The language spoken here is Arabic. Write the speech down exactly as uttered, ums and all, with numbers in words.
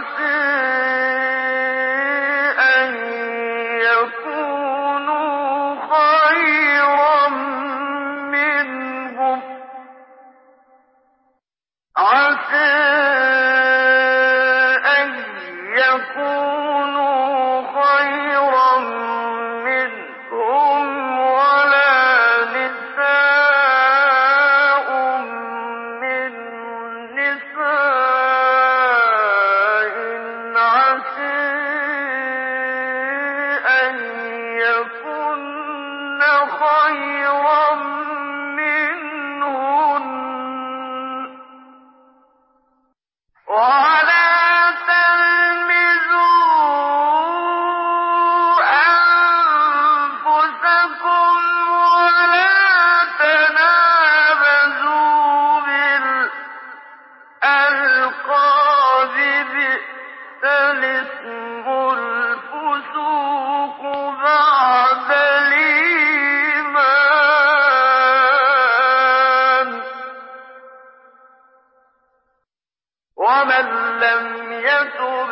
أن يكونوا خيرا منهم عسى أن يكونوا خيرا منهم ولا نساء من نساء عسى أن يكن خيرا منهن ولا تلمزوا أنفسكم ولا تنابزوا بالألقاب بئس الاسم الفسوق بعد الإيمان ومن لم يتب